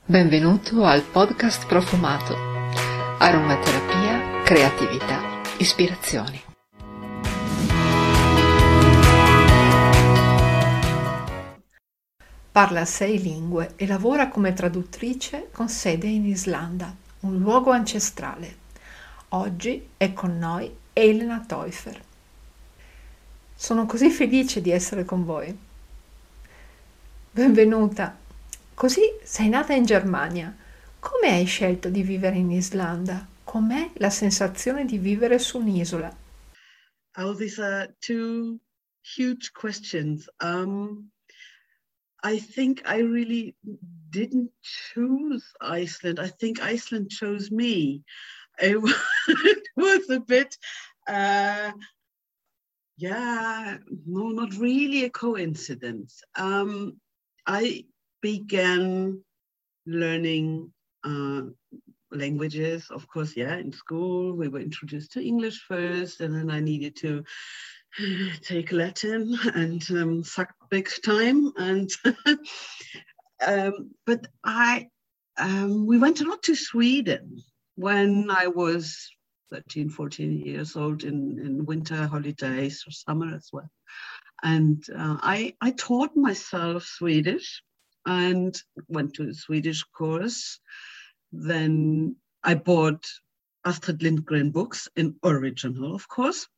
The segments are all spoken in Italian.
Benvenuto al podcast profumato. Aromaterapia, creatività, ispirazioni. Parla 6 lingue e lavora come traduttrice con sede in Islanda, un luogo ancestrale. Oggi è con noi Elena Teuffer. Sono così felice di essere con voi. Benvenuta. Così sei nata in Germania. Come hai scelto di vivere in Islanda? Com'è la sensazione di vivere su un'isola? Oh, these are two huge questions. I think I really didn't choose Iceland. I think Iceland chose me. It was a bit, no, not really a coincidence. I began learning languages, of course, in school. We were introduced to English first, and then I needed to take Latin and suck big time. And but we went a lot to Sweden when I was 13, 14 years old in winter holidays or summer as well. And I taught myself Swedish and went to a Swedish course. Then I bought Astrid Lindgren books in original, of course,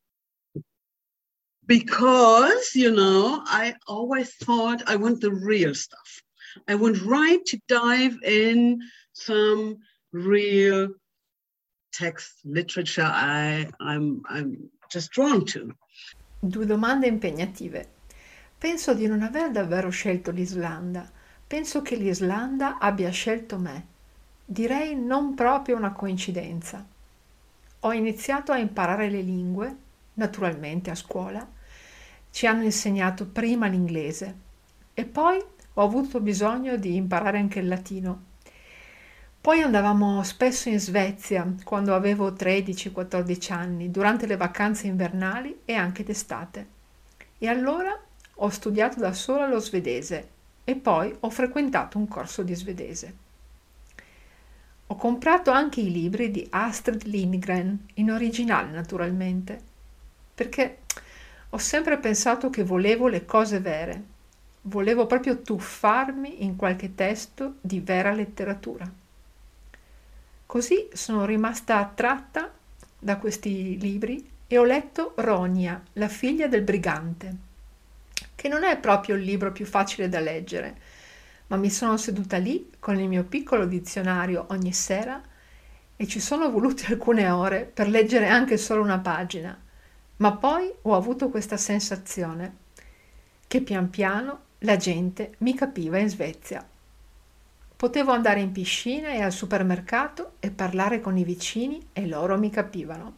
because, I always thought I want the real stuff. I want to dive in some real text literature I'm just drawn to. 2 domande impegnative. Penso di non aver davvero scelto l'Islanda. Penso che l'Islanda abbia scelto me. Direi non proprio una coincidenza. Ho iniziato a imparare le lingue, naturalmente a scuola. Ci hanno insegnato prima l'inglese e poi ho avuto bisogno di imparare anche il latino. Poi andavamo spesso in Svezia quando avevo 13-14 anni, durante le vacanze invernali e anche d'estate. E allora ho studiato da sola lo svedese e poi ho frequentato un corso di svedese. Ho comprato anche i libri di Astrid Lindgren, in originale naturalmente, perché ho sempre pensato che volevo le cose vere, volevo proprio tuffarmi in qualche testo di vera letteratura. Così sono rimasta attratta da questi libri e ho letto Ronia, la figlia del brigante, che non è proprio il libro più facile da leggere, ma mi sono seduta lì con il mio piccolo dizionario ogni sera e ci sono volute alcune ore per leggere anche solo una pagina, ma poi ho avuto questa sensazione che pian piano la gente mi capiva in Svezia. Potevo andare in piscina e al supermercato e parlare con i vicini e loro mi capivano.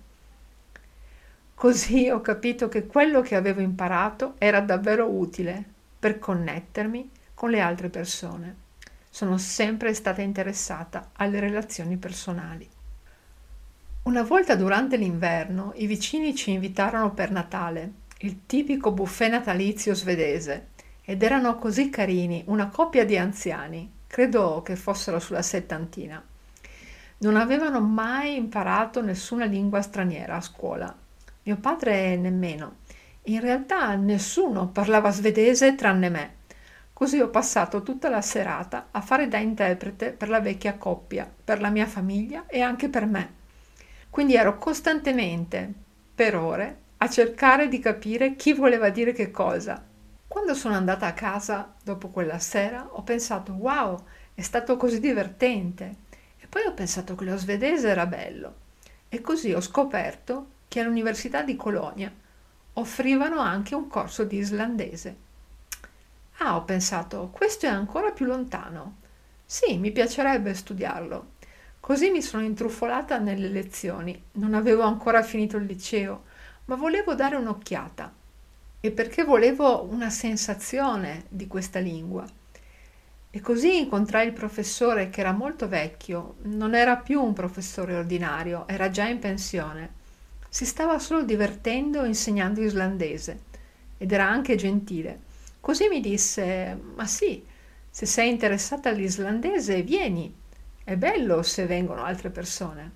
Così ho capito che quello che avevo imparato era davvero utile per connettermi con le altre persone. Sono sempre stata interessata alle relazioni personali. Una volta durante l'inverno i vicini ci invitarono per Natale, il tipico buffet natalizio svedese, ed erano così carini, una coppia di anziani. Credo che fossero sulla settantina. Non avevano mai imparato nessuna lingua straniera a scuola. Mio padre nemmeno. In realtà nessuno parlava svedese tranne me. Così ho passato tutta la serata a fare da interprete per la vecchia coppia, per la mia famiglia e anche per me. Quindi ero costantemente, per ore, a cercare di capire chi voleva dire che cosa. Quando sono andata a casa dopo quella sera ho pensato wow, è stato così divertente e poi ho pensato che lo svedese era bello e così ho scoperto che all'Università di Colonia offrivano anche un corso di islandese. Ho pensato, questo è ancora più lontano. Sì, mi piacerebbe studiarlo. Così mi sono intrufolata nelle lezioni. Non avevo ancora finito il liceo, ma volevo dare un'occhiata. E perché volevo una sensazione di questa lingua. E così incontrai il professore che era molto vecchio, non era più un professore ordinario, era già in pensione. Si stava solo divertendo insegnando islandese ed era anche gentile. Così mi disse, ma sì, Se sei interessata all'islandese, vieni. È bello se vengono altre persone.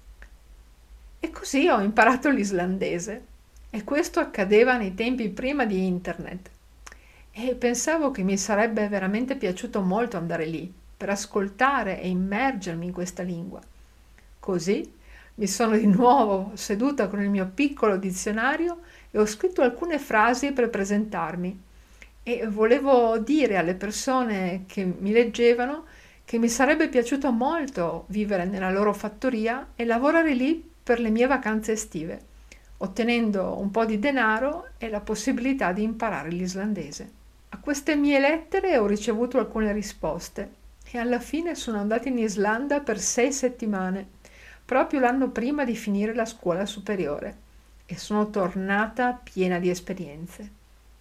E così ho imparato l'islandese. E questo accadeva nei tempi prima di internet. E pensavo che mi sarebbe veramente piaciuto molto andare lì per ascoltare e immergermi in questa lingua. Così mi sono di nuovo seduta con il mio piccolo dizionario e ho scritto alcune frasi per presentarmi. E volevo dire alle persone che mi leggevano che mi sarebbe piaciuto molto vivere nella loro fattoria e lavorare lì per le mie vacanze estive, ottenendo un po' di denaro e la possibilità di imparare l'islandese. A queste mie lettere ho ricevuto alcune risposte e alla fine sono andata in Islanda per 6 settimane, proprio l'anno prima di finire la scuola superiore, e sono tornata piena di esperienze.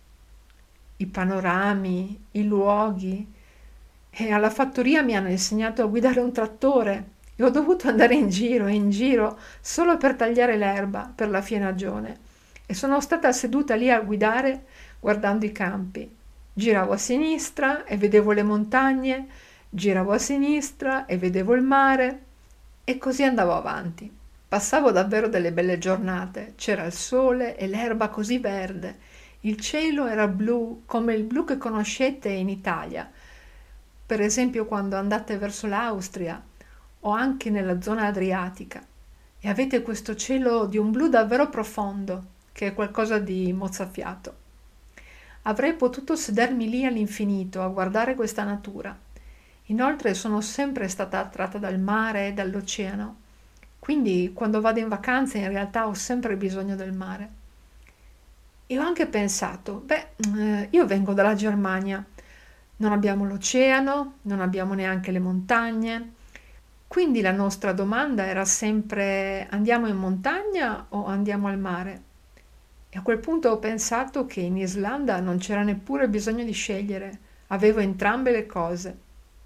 I panorami, i luoghi, e alla fattoria mi hanno insegnato a guidare un trattore e ho dovuto andare in giro e in giro solo per tagliare l'erba per la fienagione e sono stata seduta lì a guidare guardando i campi. Giravo a sinistra e vedevo le montagne, giravo a sinistra e vedevo il mare e così andavo avanti. Passavo davvero delle belle giornate, c'era il sole e l'erba così verde, il cielo era blu come il blu che conoscete in Italia, per esempio quando andate verso l'Austria o anche nella zona adriatica e avete questo cielo di un blu davvero profondo, che è qualcosa di mozzafiato. Avrei potuto sedermi lì all'infinito a guardare questa natura. Inoltre sono sempre stata attratta dal mare e dall'oceano, quindi quando vado in vacanza in realtà ho sempre bisogno del mare. E ho anche pensato, io vengo dalla Germania, non abbiamo l'oceano, non abbiamo neanche le montagne, quindi la nostra domanda era sempre andiamo in montagna o andiamo al mare? E a quel punto ho pensato che in Islanda non c'era neppure bisogno di scegliere, avevo entrambe le cose.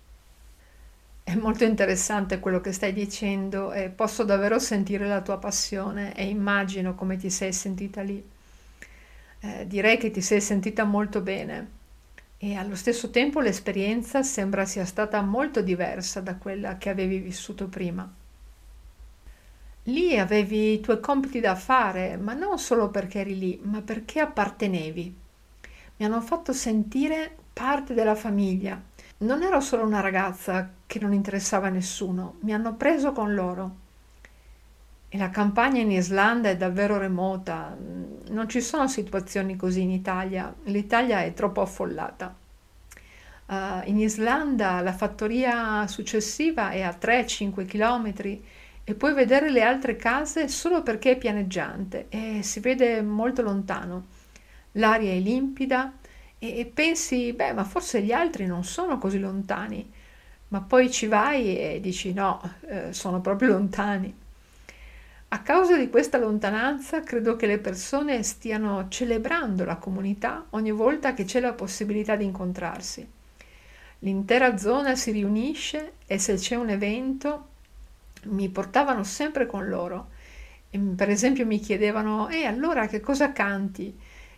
È molto interessante quello che stai dicendo e posso davvero sentire la tua passione e immagino come ti sei sentita lì. Direi che ti sei sentita molto bene e allo stesso tempo l'esperienza sembra sia stata molto diversa da quella che avevi vissuto prima. Lì avevi i tuoi compiti da fare, ma non solo perché eri lì, ma perché appartenevi. Mi hanno fatto sentire parte della famiglia. Non ero solo una ragazza che non interessava a nessuno, mi hanno preso con loro. E la campagna in Islanda è davvero remota, non ci sono situazioni così in Italia, l'Italia è troppo affollata. In Islanda la fattoria successiva è a 3-5 km e puoi vedere le altre case solo perché è pianeggiante e si vede molto lontano. L'aria è limpida e pensi, ma forse gli altri non sono così lontani, ma poi ci vai e dici no, sono proprio lontani. A causa di questa lontananza, credo che le persone stiano celebrando la comunità ogni volta che c'è la possibilità di incontrarsi. L'intera zona si riunisce e se c'è un evento mi portavano sempre con loro. E, per esempio mi chiedevano, allora che cosa canti?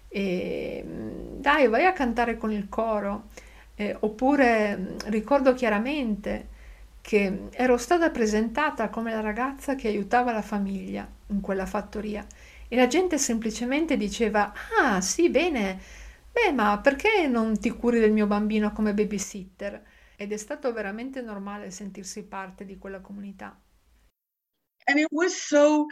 Dai, vai a cantare con il coro. Oppure ricordo chiaramente che ero stata presentata come la ragazza che aiutava la famiglia in quella fattoria e la gente semplicemente diceva, ah sì, bene, ma perché non ti curi del mio bambino come babysitter? Ed è stato veramente normale sentirsi parte di quella comunità. And it was so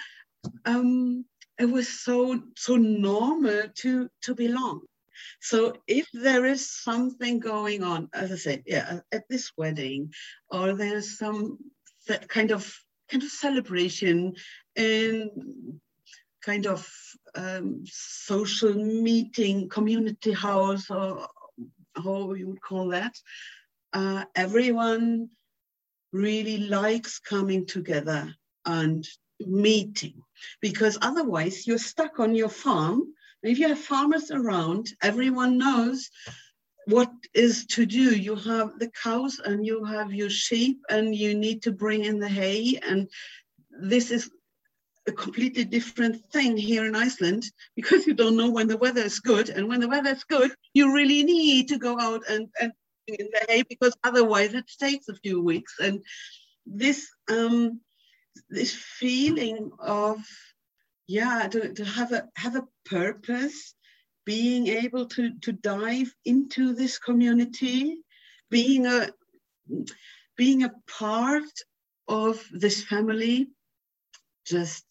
normal to belong. So if there is something going on, as I said, at this wedding, or there's some kind of celebration and kind of social meeting, community house, or how you would call that, everyone really likes coming together and meeting, because otherwise you're stuck on your farm. If you have farmers around, everyone knows what is to do. You have the cows and you have your sheep and you need to bring in the hay. And this is a completely different thing here in Iceland, because you don't know when the weather is good. And when the weather is good, you really need to go out and in the hay, because otherwise it takes a few weeks. And this this feeling of to have a purpose, being able to dive into this community, being a part of this family, just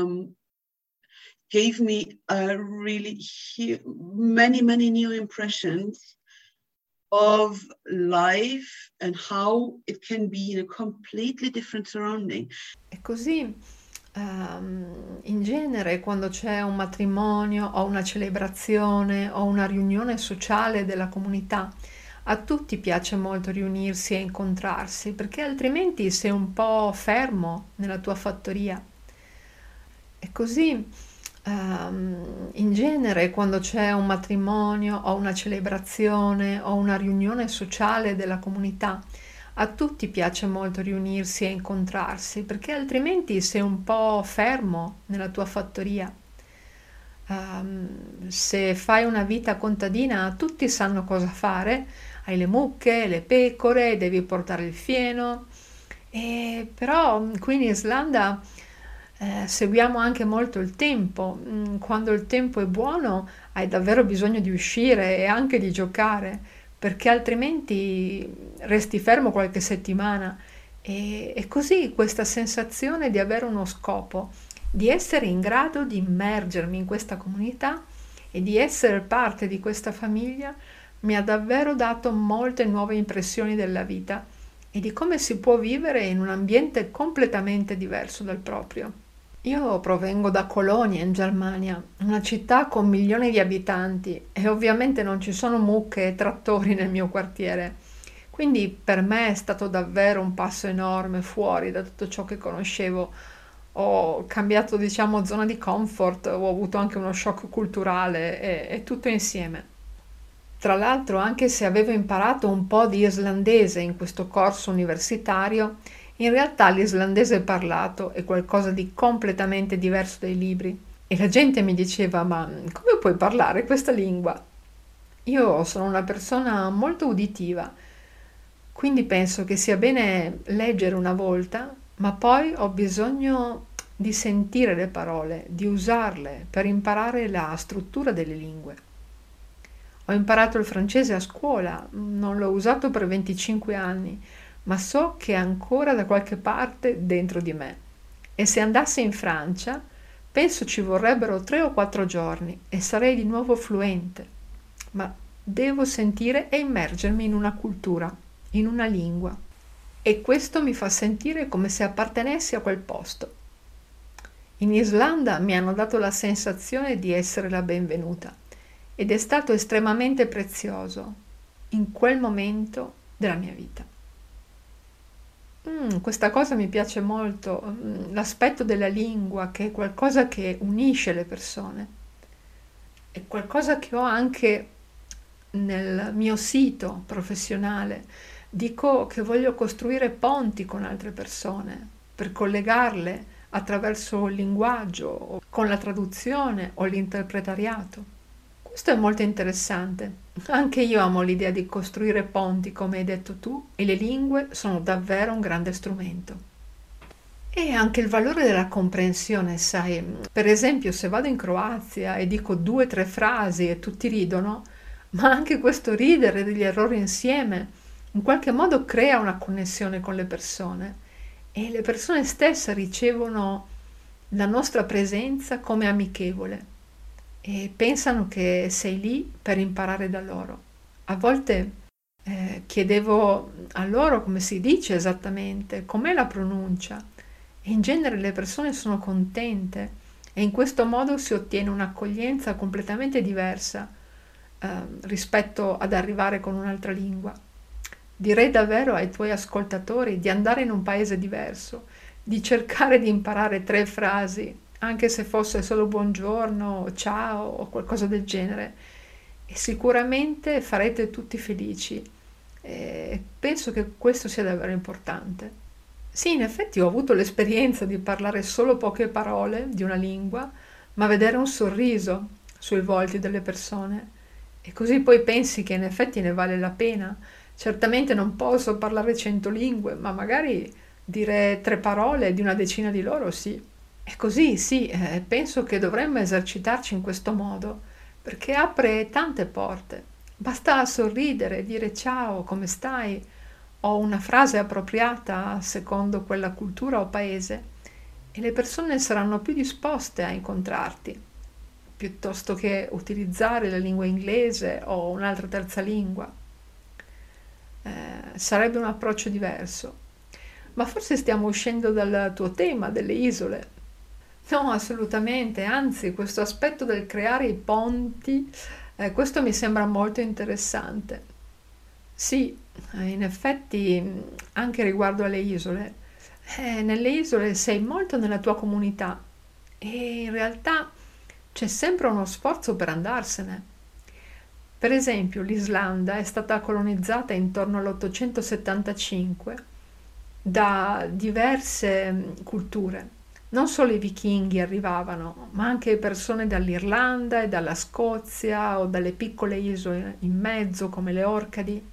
gave me a really many new impressions of life and how it can be in a completely different surrounding. E così in genere quando c'è un matrimonio o una celebrazione o una riunione sociale della comunità, a tutti piace molto riunirsi e incontrarsi, perché altrimenti sei un po' fermo nella tua fattoria. E così in genere quando c'è un matrimonio o una celebrazione o una riunione sociale della comunità, a tutti piace molto riunirsi e incontrarsi, perché altrimenti sei un po' fermo nella tua fattoria. Se fai una vita contadina, tutti sanno cosa fare, hai le mucche, le pecore, devi portare il fieno, però qui in Islanda seguiamo anche molto il tempo. Quando il tempo è buono hai davvero bisogno di uscire e anche di giocare, perché altrimenti resti fermo qualche settimana. E così questa sensazione di avere uno scopo, di essere in grado di immergermi in questa comunità e di essere parte di questa famiglia mi ha davvero dato molte nuove impressioni della vita e di come si può vivere in un ambiente completamente diverso dal proprio. Io provengo da Colonia, in Germania, una città con milioni di abitanti e ovviamente non ci sono mucche e trattori nel mio quartiere. Quindi per me è stato davvero un passo enorme fuori da tutto ciò che conoscevo. Ho cambiato, diciamo, zona di comfort, ho avuto anche uno shock culturale e tutto insieme. Tra l'altro, anche se avevo imparato un po' di islandese in questo corso universitario, in realtà l'islandese parlato è qualcosa di completamente diverso dai libri. E la gente mi diceva: ma come puoi parlare questa lingua? Io sono una persona molto uditiva, quindi penso che sia bene leggere una volta, ma poi ho bisogno di sentire le parole, di usarle per imparare la struttura delle lingue. Ho imparato il francese a scuola, non l'ho usato per 25 anni, ma so che è ancora da qualche parte dentro di me. E se andassi in Francia, penso ci vorrebbero 3 o 4 giorni e sarei di nuovo fluente. Ma devo sentire e immergermi in una cultura, in una lingua. E questo mi fa sentire come se appartenessi a quel posto. In Islanda mi hanno dato la sensazione di essere la benvenuta ed è stato estremamente prezioso in quel momento della mia vita. Questa cosa mi piace molto, l'aspetto della lingua, che è qualcosa che unisce le persone. È qualcosa che ho anche nel mio sito professionale. Dico che voglio costruire ponti con altre persone per collegarle attraverso il linguaggio, con la traduzione o l'interpretariato. Questo è molto interessante. Anche io amo l'idea di costruire ponti, come hai detto tu, e le lingue sono davvero un grande strumento. E anche il valore della comprensione, sai. Per esempio, se vado in Croazia e dico 2 o 3 frasi e tutti ridono, ma anche questo ridere degli errori insieme in qualche modo crea una connessione con le persone e le persone stesse ricevono la nostra presenza come amichevole e pensano che sei lì per imparare da loro. A volte chiedevo a loro come si dice esattamente, com'è la pronuncia, e in genere le persone sono contente e in questo modo si ottiene un'accoglienza completamente diversa rispetto ad arrivare con un'altra lingua. Direi davvero ai tuoi ascoltatori di andare in un paese diverso, di cercare di imparare 3 frasi, anche se fosse solo buongiorno, ciao o qualcosa del genere, e sicuramente farete tutti felici. Penso che questo sia davvero importante. Sì, in effetti ho avuto l'esperienza di parlare solo poche parole di una lingua, ma vedere un sorriso sui volti delle persone. E così poi pensi che in effetti ne vale la pena, Certamente non posso parlare 100 lingue, ma magari dire 3 parole di una decina di loro, sì. E così, sì, penso che dovremmo esercitarci in questo modo, perché apre tante porte. Basta sorridere, dire ciao, come stai? O una frase appropriata secondo quella cultura o paese e le persone saranno più disposte a incontrarti, piuttosto che utilizzare la lingua inglese o un'altra terza lingua. Sarebbe un approccio diverso. Ma forse stiamo uscendo dal tuo tema delle isole. No, assolutamente, anzi, questo aspetto del creare i ponti, questo mi sembra molto interessante. Sì, in effetti, anche riguardo alle isole, nelle isole sei molto nella tua comunità e in realtà c'è sempre uno sforzo per andarsene. Per esempio, l'Islanda è stata colonizzata intorno all'875 da diverse culture. Non solo i vichinghi arrivavano, ma anche persone dall'Irlanda e dalla Scozia o dalle piccole isole in mezzo come le Orcadi.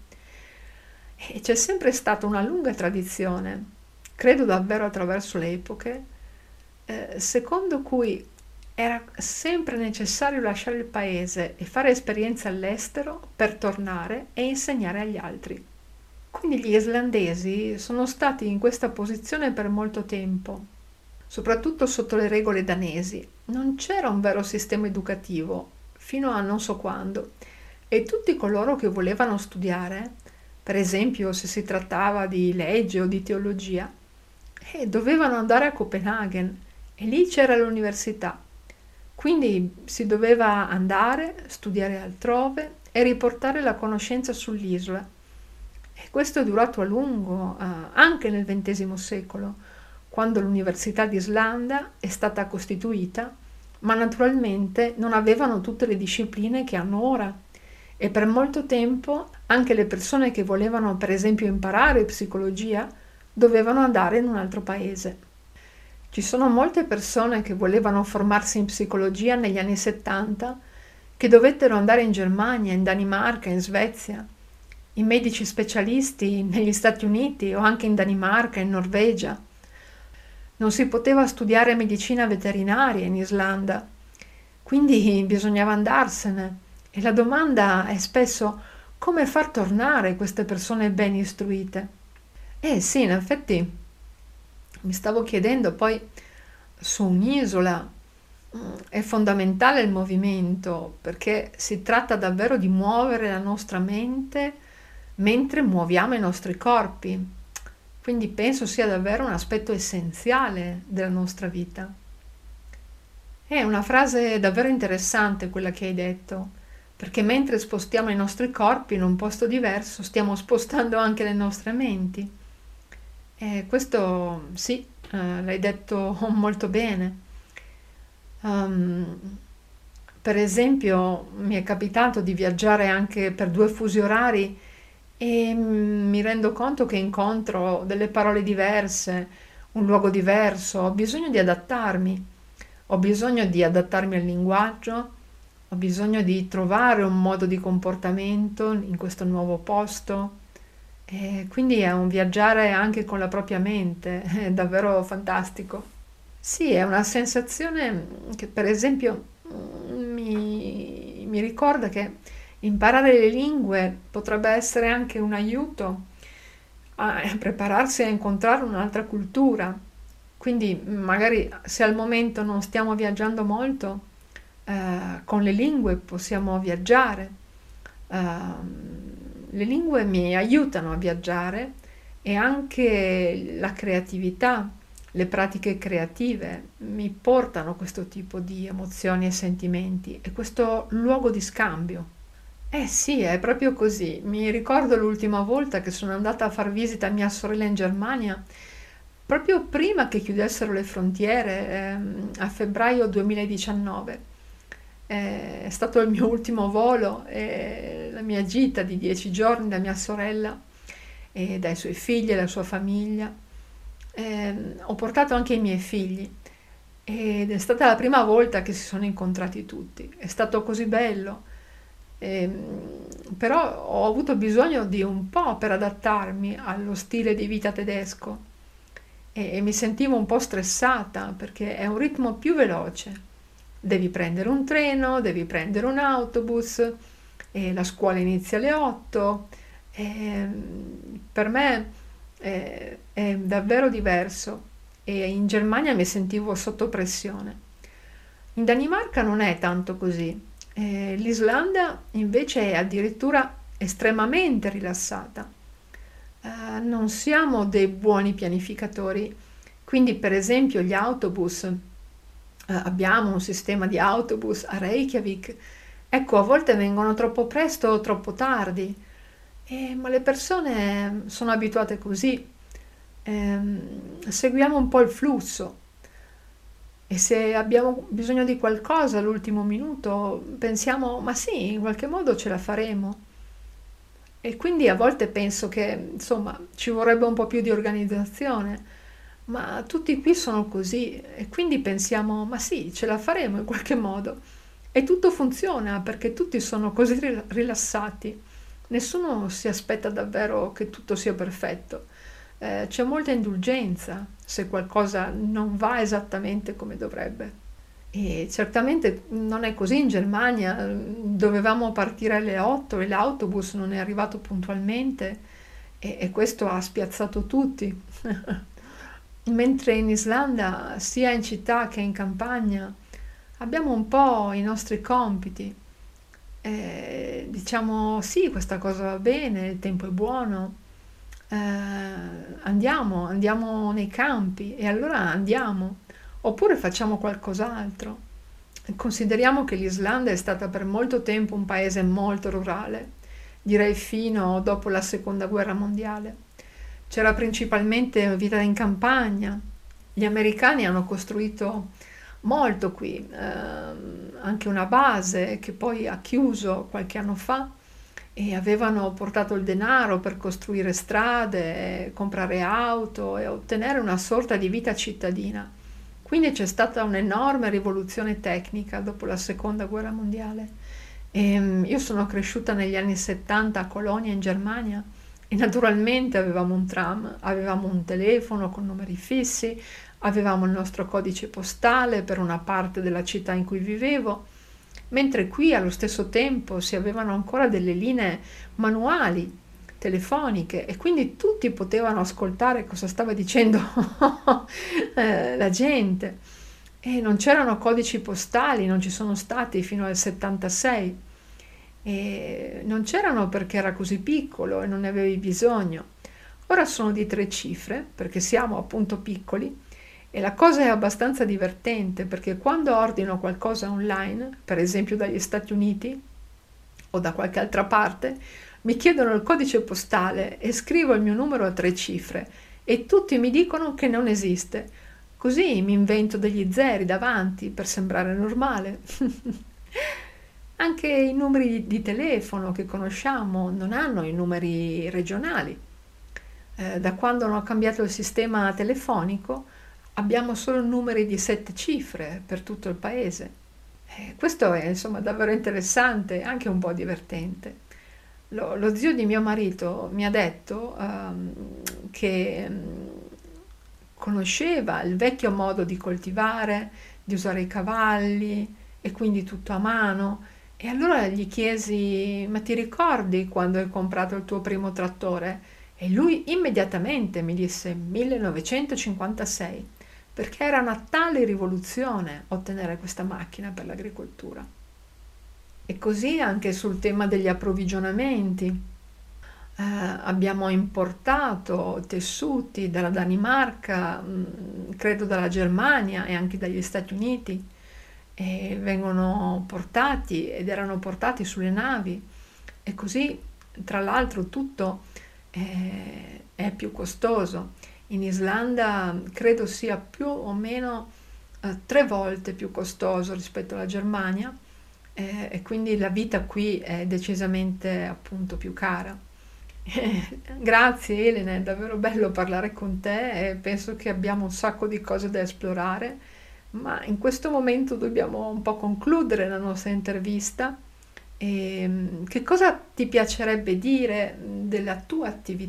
E c'è sempre stata una lunga tradizione, credo davvero attraverso le epoche, secondo cui era sempre necessario lasciare il paese e fare esperienze all'estero per tornare e insegnare agli altri. Quindi gli islandesi sono stati in questa posizione per molto tempo, soprattutto sotto le regole danesi. Non c'era un vero sistema educativo, fino a non so quando, e tutti coloro che volevano studiare, per esempio se si trattava di legge o di teologia, dovevano andare a Copenaghen e lì c'era l'università. Quindi si doveva andare, studiare altrove e riportare la conoscenza sull'isola. E questo è durato a lungo, anche nel XX secolo, quando l'Università d'Islanda è stata costituita, ma naturalmente non avevano tutte le discipline che hanno ora. E per molto tempo anche le persone che volevano, per esempio, imparare psicologia, dovevano andare in un altro paese. Ci sono molte persone che volevano formarsi in psicologia negli anni 70 che dovettero andare in Germania, in Danimarca, in Svezia, i medici specialisti negli Stati Uniti o anche in Danimarca, in Norvegia. Non si poteva studiare medicina veterinaria in Islanda, quindi bisognava andarsene. E la domanda è spesso come far tornare queste persone ben istruite. Sì, in effetti mi stavo chiedendo poi su un'isola è fondamentale il movimento perché si tratta davvero di muovere la nostra mente mentre muoviamo i nostri corpi. Quindi penso sia davvero un aspetto essenziale della nostra vita. È una frase davvero interessante quella che hai detto, perché mentre spostiamo i nostri corpi in un posto diverso, stiamo spostando anche le nostre menti. E questo sì, l'hai detto molto bene. Per esempio, mi è capitato di viaggiare anche per 2 fusi orari e mi rendo conto che incontro delle parole diverse, un luogo diverso, ho bisogno di adattarmi. Ho bisogno di adattarmi al linguaggio, ho bisogno di trovare un modo di comportamento in questo nuovo posto. E quindi è un viaggiare anche con la propria mente, è davvero fantastico. Sì, è una sensazione che per esempio mi ricorda che imparare le lingue potrebbe essere anche un aiuto a prepararsi a incontrare un'altra cultura. Quindi magari se al momento non stiamo viaggiando molto, con le lingue possiamo viaggiare. Le lingue mi aiutano a viaggiare e anche la creatività, le pratiche creative mi portano questo tipo di emozioni e sentimenti e questo luogo di scambio. Eh sì, è proprio così. Mi ricordo l'ultima volta che sono andata a far visita a mia sorella in Germania, proprio prima che chiudessero le frontiere, a febbraio 2019. È stato il mio ultimo volo e la mia gita di 10 giorni da mia sorella e dai suoi figli e la sua famiglia. Ho portato anche i miei figli ed è stata la prima volta che si sono incontrati tutti. È stato così bello. Però ho avuto bisogno di un po' per adattarmi allo stile di vita tedesco e mi sentivo un po' stressata perché è un ritmo più veloce. Devi prendere un treno, devi prendere un autobus, e la scuola inizia alle 8. e, per me è davvero diverso e in Germania mi sentivo sotto pressione. In Danimarca non è tanto così. L'Islanda invece è addirittura estremamente rilassata. Non siamo dei buoni pianificatori, quindi per esempio gli autobus, abbiamo un sistema di autobus a Reykjavik, ecco, a volte vengono troppo presto o troppo tardi, ma le persone sono abituate così. Seguiamo un po' il flusso e se abbiamo bisogno di qualcosa all'ultimo minuto pensiamo, ma sì, in qualche modo ce la faremo. E quindi a volte penso che, insomma, ci vorrebbe un po' più di organizzazione, ma tutti qui sono così e quindi pensiamo, ma sì, ce la faremo in qualche modo. E tutto funziona perché tutti sono così rilassati. Nessuno si aspetta davvero che tutto sia perfetto. C'è molta indulgenza se qualcosa non va esattamente come dovrebbe. E certamente non è così in Germania, dovevamo partire alle 8 e l'autobus non è arrivato puntualmente e questo ha spiazzato tutti. Mentre in Islanda, sia in città che in campagna, abbiamo un po' i nostri compiti. Diciamo sì, questa cosa va bene, il tempo è buono, andiamo nei campi e allora andiamo, oppure facciamo qualcos'altro. Consideriamo che l'Islanda è stata per molto tempo un paese molto rurale, direi fino dopo la seconda guerra mondiale. C'era principalmente vita in campagna. Gli americani hanno costruito molto qui, anche una base che poi ha chiuso qualche anno fa e avevano portato il denaro per costruire strade, comprare auto e ottenere una sorta di vita cittadina. Quindi c'è stata un'enorme rivoluzione tecnica dopo la seconda guerra mondiale. Io sono cresciuta negli anni 70 a Colonia in Germania e naturalmente avevamo un tram, avevamo un telefono con numeri fissi, avevamo il nostro codice postale per una parte della città in cui vivevo, mentre qui allo stesso tempo si avevano ancora delle linee manuali telefoniche e quindi tutti potevano ascoltare cosa stava dicendo la gente. E non c'erano codici postali, non ci sono stati fino al 76 e non c'erano perché era così piccolo e non ne avevi bisogno. Ora sono di 3 cifre perché siamo appunto piccoli e la cosa è abbastanza divertente perché quando ordino qualcosa online, per esempio dagli Stati Uniti o da qualche altra parte, mi chiedono il codice postale e scrivo il mio numero a 3 cifre e tutti mi dicono che non esiste. Così mi invento degli zeri davanti per sembrare normale. Anche i numeri di telefono che conosciamo non hanno i numeri regionali. Da quando hanno cambiato il sistema telefonico abbiamo solo numeri di 7 cifre per tutto il paese. Questo è insomma davvero interessante e anche un po' divertente. Lo zio di mio marito mi ha detto che conosceva il vecchio modo di coltivare, di usare i cavalli e quindi tutto a mano. E allora gli chiesi, ma ti ricordi quando hai comprato il tuo primo trattore? E lui immediatamente mi disse 1956, perché era una tale rivoluzione ottenere questa macchina per l'agricoltura. E così anche sul tema degli approvvigionamenti. Abbiamo importato tessuti dalla Danimarca, credo dalla Germania e anche dagli Stati Uniti, e vengono portati ed erano portati sulle navi e così tra l'altro tutto è più costoso. In Islanda credo sia più o meno 3 volte più costoso rispetto alla Germania e quindi la vita qui è decisamente appunto più cara. Grazie Elena, è davvero bello parlare con te e penso che abbiamo un sacco di cose da esplorare, ma in questo momento dobbiamo un po' concludere la nostra intervista Che cosa ti piacerebbe dire della tua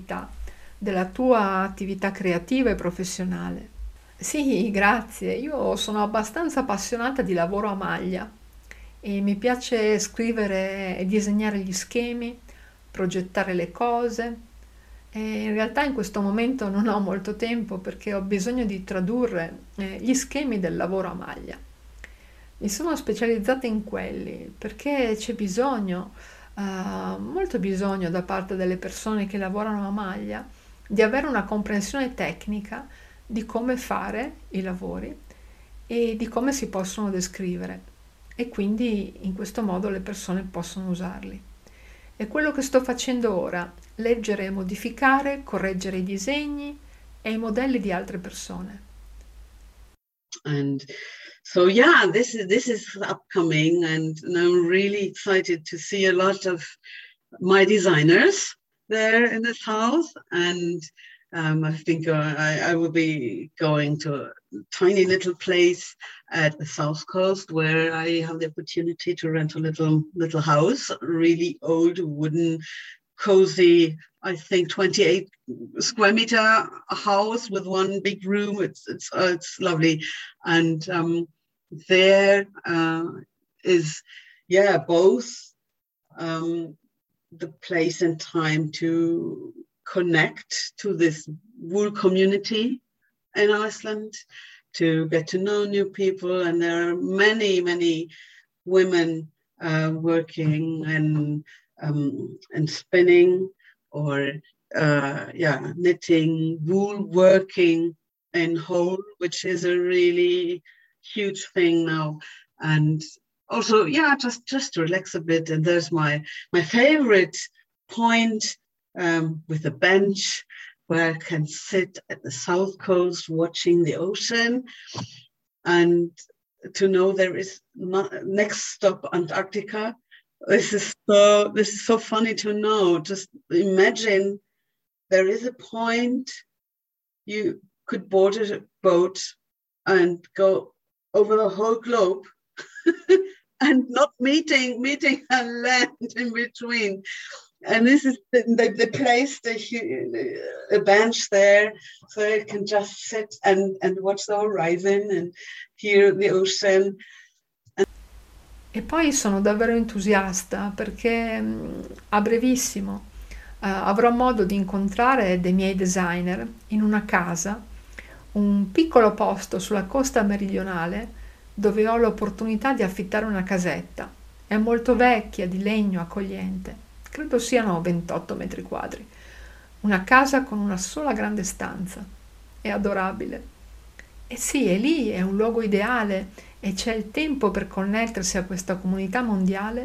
attività creativa e professionale? Sì, grazie. Io sono abbastanza appassionata di lavoro a maglia e mi piace scrivere e disegnare gli schemi, progettare le cose. E in realtà in questo momento non ho molto tempo perché ho bisogno di tradurre gli schemi del lavoro a maglia. Mi sono specializzata in quelli perché c'è bisogno, molto bisogno da parte delle persone che lavorano a maglia di avere una comprensione tecnica di come fare i lavori e di come si possono descrivere e quindi in questo modo le persone possono usarli. È quello che sto facendo ora, leggere e modificare, correggere i disegni e i modelli di altre persone. And so yeah, this is upcoming, and I'm really excited to see a lot of my designers there in this house. And I think I will be going to a tiny little place at the south coast where I have the opportunity to rent a little house, a really old wooden, cozy, I think 28 square meter house with one big room. It's lovely, and there is both the place and time to connect to this wool community in Iceland, to get to know new people. And there are many women working and spinning or knitting, wool working in whole, which is a really huge thing now. And also, just to relax a bit. And there's my favorite point with a bench where I can sit at the south coast watching the ocean, and to know there is next stop Antarctica. This is so funny to know. Just imagine there is a point you could board a boat and go over the whole globe and not meeting a land in between. And this is the place, a bench there, so you can just sit and watch the horizon and hear the ocean. E poi sono davvero entusiasta perché a brevissimo avrò modo di incontrare dei miei designer in una casa, un piccolo posto sulla costa meridionale dove ho l'opportunità di affittare una casetta. È molto vecchia, di legno, accogliente. Credo siano 28 metri quadri. Una casa con una sola grande stanza. È adorabile. E sì, è lì, è un luogo ideale e c'è il tempo per connettersi a questa comunità mondiale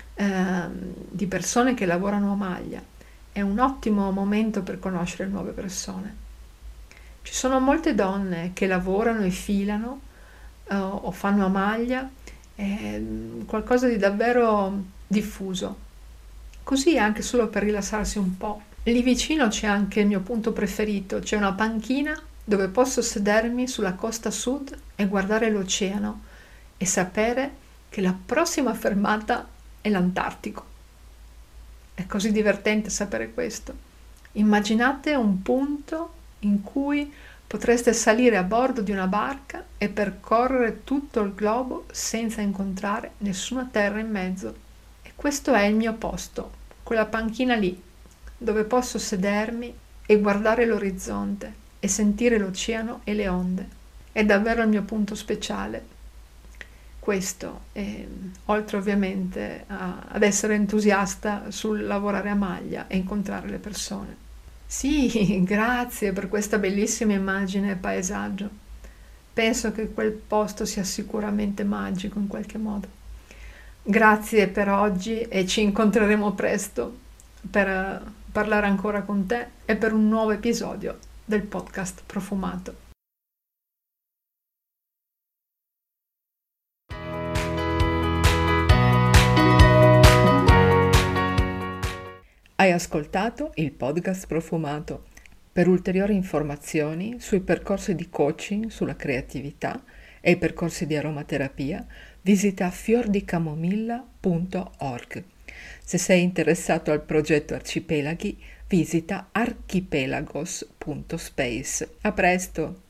di persone che lavorano a maglia. È un ottimo momento per conoscere nuove persone. Ci sono molte donne che lavorano e filano o fanno a maglia, è qualcosa di davvero diffuso. Così anche solo per rilassarsi un po'. Lì vicino c'è anche il mio punto preferito, c'è una panchina dove posso sedermi sulla costa sud e guardare l'oceano e sapere che la prossima fermata è l'Antartico. È così divertente sapere questo. Immaginate un punto in cui potreste salire a bordo di una barca e percorrere tutto il globo senza incontrare nessuna terra in mezzo. E questo è il mio posto, quella panchina lì, dove posso sedermi e guardare l'orizzonte e sentire l'oceano e le onde. È davvero il mio punto speciale. Questo, oltre ovviamente ad essere entusiasta sul lavorare a maglia e incontrare le persone. Sì, grazie per questa bellissima immagine e paesaggio. Penso che quel posto sia sicuramente magico in qualche modo. Grazie per oggi e ci incontreremo presto per parlare ancora con te e per un nuovo episodio del podcast Profumato. Hai ascoltato il podcast Profumato. Per ulteriori informazioni sui percorsi di coaching sulla creatività e i percorsi di aromaterapia, visita fiordicamomilla.org. Se sei interessato al progetto Arcipelaghi, visita archipelagos.space. A presto!